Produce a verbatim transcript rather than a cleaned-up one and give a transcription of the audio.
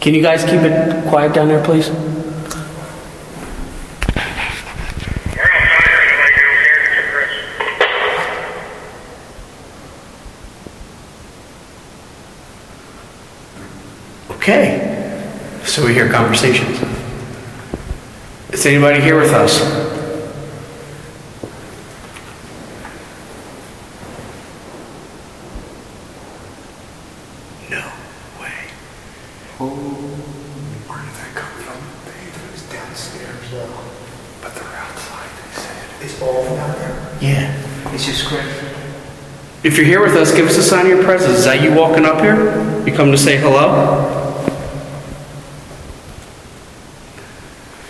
Can you guys keep it quiet down there, please? Okay, so we hear conversations. Is anybody here with us? No way. Oh, where did that come from? It was downstairs, though. But they're outside, they said. It's all down there? Yeah. It's just great. If you're here with us, give us a sign of your presence. Is that you walking up here? You come to say hello?